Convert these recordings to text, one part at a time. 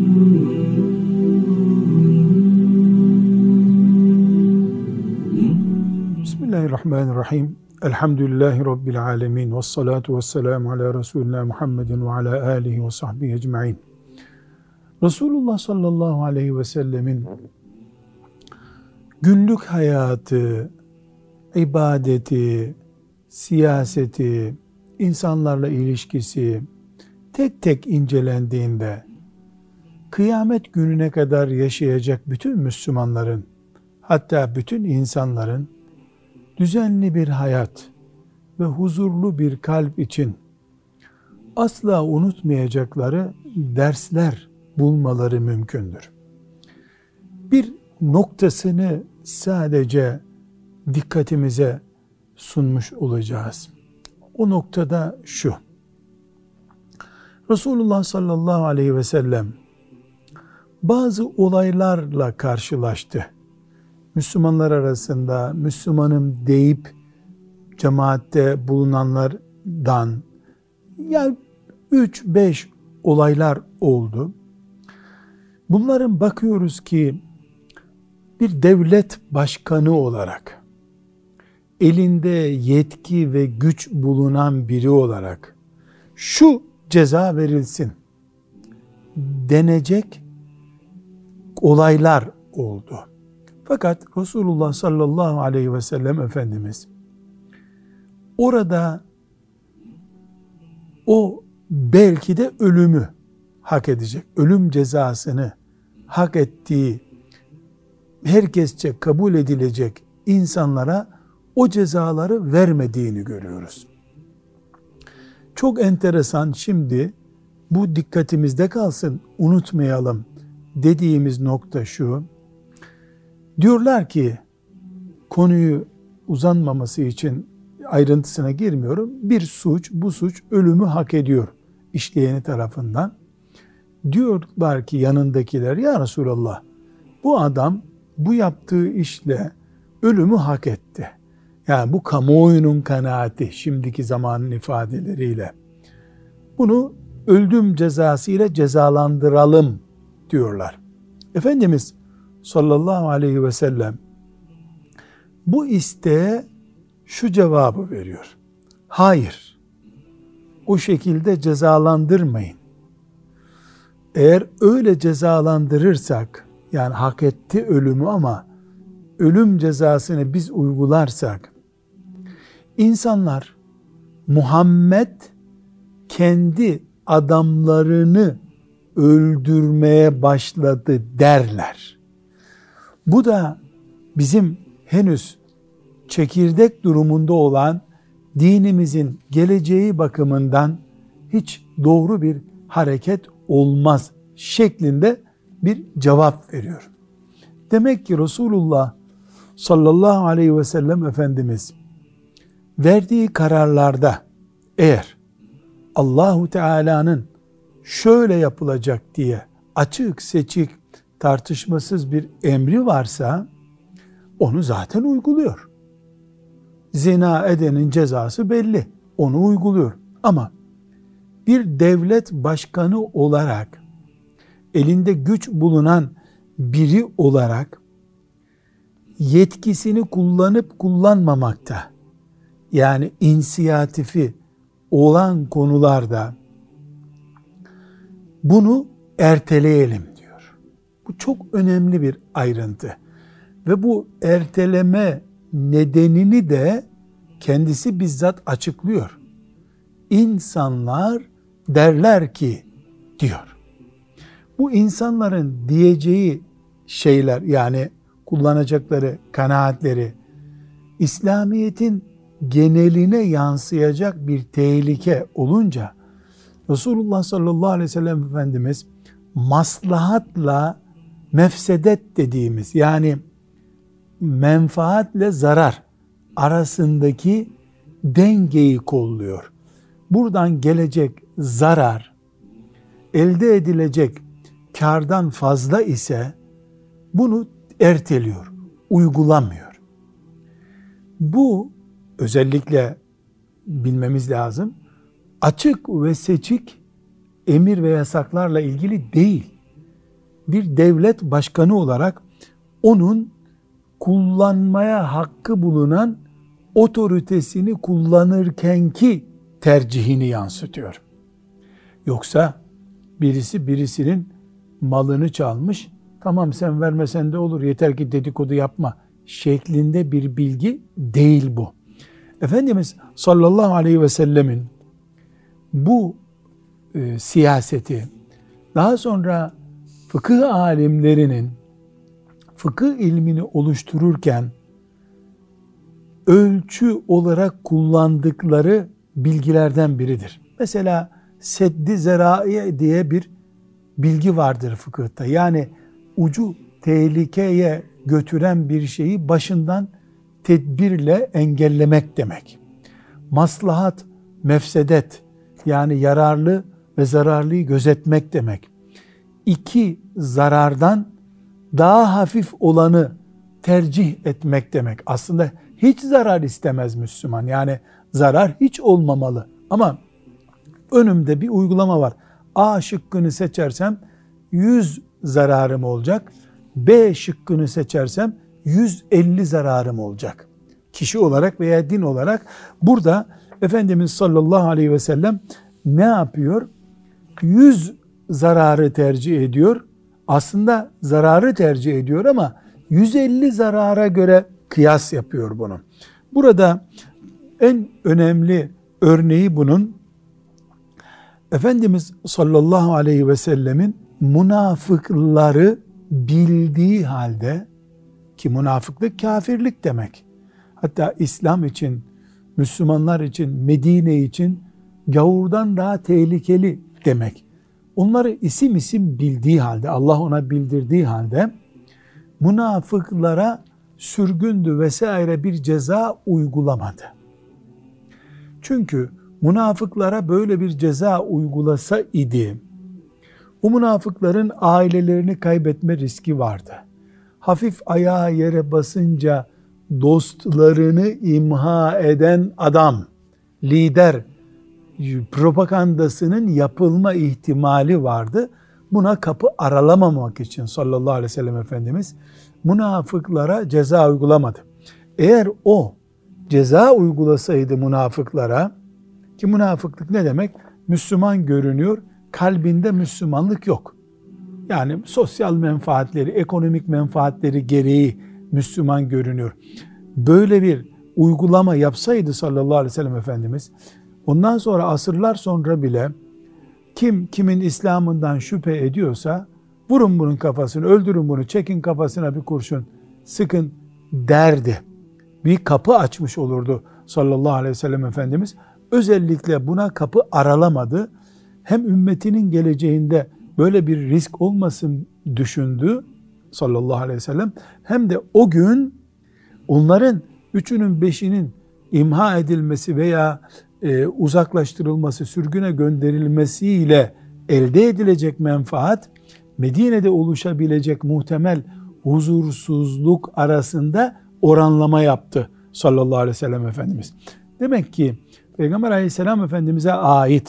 Bismillahirrahmanirrahim. Elhamdülillahi Rabbil alemin. Vessalatu vesselamu ala Resulina Muhammedin ve ala alihi ve sahbihi ecma'in. Resulullah sallallahu aleyhi ve sellemin günlük hayatı, ibadeti, siyaseti, insanlarla ilişkisi tek tek incelendiğinde kıyamet gününe kadar yaşayacak bütün Müslümanların, hatta bütün insanların düzenli bir hayat ve huzurlu bir kalp için asla unutmayacakları dersler bulmaları mümkündür. Bir noktasını sadece dikkatimize sunmuş olacağız. O noktada şu: Resulullah sallallahu aleyhi ve sellem bazı olaylarla karşılaştı. Müslümanlar arasında Müslümanım deyip cemaatte bulunanlardan yani 3-5 olaylar oldu. Bunların bakıyoruz ki bir devlet başkanı olarak, elinde yetki ve güç bulunan biri olarak şu ceza verilsin denecek olaylar oldu. Fakat Resulullah sallallahu aleyhi ve sellem Efendimiz orada o belki de ölümü hak edecek, ölüm cezasını hak ettiği, herkesçe kabul edilecek insanlara o cezaları vermediğini görüyoruz. Çok enteresan, şimdi bu dikkatimizde kalsın, unutmayalım dediğimiz nokta şu: diyorlar ki, konuyu uzanmaması için ayrıntısına girmiyorum, bir suç, bu suç ölümü hak ediyor işleyeni tarafından. Diyorlar ki yanındakiler, ya Resulallah, bu adam bu yaptığı işle ölümü hak etti. Yani bu kamuoyunun kanaati, şimdiki zamanın ifadeleriyle. Bunu öldüm cezası ile cezalandıralım diyorlar. Efendimiz sallallahu aleyhi ve sellem bu isteğe şu cevabı veriyor: hayır, o şekilde cezalandırmayın. Eğer öyle cezalandırırsak, yani hak etti ölümü ama ölüm cezasını biz uygularsak, insanlar Muhammed kendi adamlarını öldürmeye başladı derler. Bu da bizim henüz çekirdek durumunda olan dinimizin geleceği bakımından hiç doğru bir hareket olmaz şeklinde bir cevap veriyor. Demek ki Resulullah sallallahu aleyhi ve sellem Efendimiz verdiği kararlarda eğer Allahu Teala'nın şöyle yapılacak diye açık seçik, tartışmasız bir emri varsa onu zaten uyguluyor. Zina edenin cezası belli, onu uyguluyor. Ama bir devlet başkanı olarak, elinde güç bulunan biri olarak yetkisini kullanıp kullanmamakta, yani inisiyatifi olan konularda bunu erteleyelim diyor. Bu çok önemli bir ayrıntı. Ve bu erteleme nedenini de kendisi bizzat açıklıyor. İnsanlar derler ki diyor. Bu insanların diyeceği şeyler, yani kullanacakları kanaatleri İslamiyet'in geneline yansıyacak bir tehlike olunca Resulullah sallallahu aleyhi ve sellem Efendimiz maslahatla mefsedet dediğimiz, yani menfaatle zarar arasındaki dengeyi kolluyor. Buradan gelecek zarar elde edilecek kârdan fazla ise bunu erteliyor, uygulamıyor. Bu özellikle bilmemiz lazım, açık ve seçik emir ve yasaklarla ilgili değil. bir devlet başkanı olarak onun kullanmaya hakkı bulunan otoritesini kullanırkenki tercihini yansıtıyor. Yoksa birisi birisinin malını çalmış, tamam sen vermesen de olur, yeter ki dedikodu yapma şeklinde bir bilgi değil bu. Efendimiz sallallahu aleyhi ve sellemin bu siyaseti daha sonra fıkıh alimlerinin fıkıh ilmini oluştururken ölçü olarak kullandıkları bilgilerden biridir. Mesela seddi zerai diye bir bilgi vardır fıkıhta. Yani ucu tehlikeye götüren bir şeyi başından tedbirle engellemek demek. Maslahat, mefsedet, yani yararlı ve zararlıyı gözetmek demek. İki zarardan daha hafif olanı tercih etmek demek. Aslında hiç zarar istemez Müslüman. Yani zarar hiç olmamalı. Ama önümde bir uygulama var. A şıkkını seçersem 100 zararım olacak. B şıkkını seçersem 150 zararım olacak. Kişi olarak veya din olarak burada Efendimiz sallallahu aleyhi ve sellem ne yapıyor? 100 zararı tercih ediyor. Aslında zararı tercih ediyor ama 150 zarara göre kıyas yapıyor bunu. Burada en önemli örneği bunun Efendimiz sallallahu aleyhi ve sellemin münafıkları bildiği halde, ki münafıklık kafirlik demek. Hatta İslam için, Müslümanlar için, Medine için gavurdan daha tehlikeli demek. Onları isim isim bildiği halde, Allah ona bildirdiği halde münafıklara sürgündü vesaire bir ceza uygulamadı. Çünkü münafıklara böyle bir ceza uygulasa idi, o münafıkların ailelerini kaybetme riski vardı. Hafif ayağı yere basınca dostlarını imha eden adam, lider, propagandasının yapılma ihtimali vardı. Buna kapı aralamamak için sallallahu aleyhi ve sellem Efendimiz münafıklara ceza uygulamadı. Eğer o ceza uygulasaydı münafıklara, ki münafıklık ne demek? Müslüman görünüyor, kalbinde Müslümanlık yok. Yani sosyal menfaatleri, ekonomik menfaatleri gereği Müslüman görünüyor. Böyle bir uygulama yapsaydı sallallahu aleyhi ve sellem Efendimiz, ondan sonra asırlar sonra bile kim kimin İslam'ından şüphe ediyorsa vurun bunun kafasını, öldürün bunu, çekin kafasına bir kurşun, sıkın derdi. Bir kapı açmış olurdu sallallahu aleyhi ve sellem Efendimiz. Özellikle buna kapı aralamadı. Hem ümmetinin geleceğinde böyle bir risk olmasın düşündü sallallahu aleyhi ve sellem, hem de o gün onların üçünün beşinin imha edilmesi veya uzaklaştırılması, sürgüne gönderilmesiyle elde edilecek menfaat, Medine'de oluşabilecek muhtemel huzursuzluk arasında oranlama yaptı sallallahu aleyhi ve sellem Efendimiz. Demek ki Peygamber aleyhisselam Efendimiz'e ait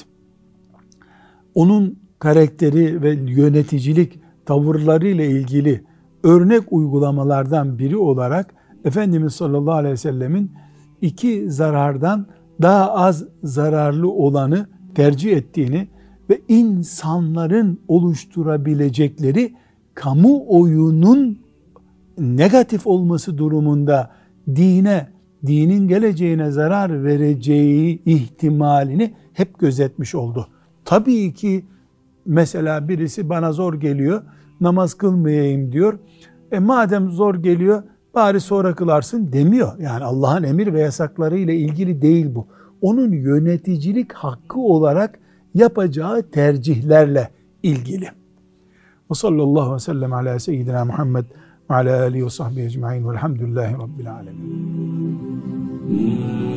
onun karakteri ve yöneticilik tavırları ile ilgili örnek uygulamalardan biri olarak Efendimiz sallallahu aleyhi ve sellemin iki zarardan daha az zararlı olanı tercih ettiğini ve insanların oluşturabilecekleri kamuoyunun negatif olması durumunda dinin geleceğine zarar vereceği ihtimalini hep gözetmiş oldu. Tabii ki mesela birisi bana zor geliyor, namaz kılmayayım diyor. Madem zor geliyor, bari sonra kılarsın demiyor. Yani Allah'ın emir ve yasakları ile ilgili değil bu. Onun yöneticilik hakkı olarak yapacağı tercihlerle ilgili. Ve sallallahu aleyhi ve sellem ala seyyidina Muhammed ve ala alihi ve sahbihi ecma'in velhamdülillahi rabbil alemin.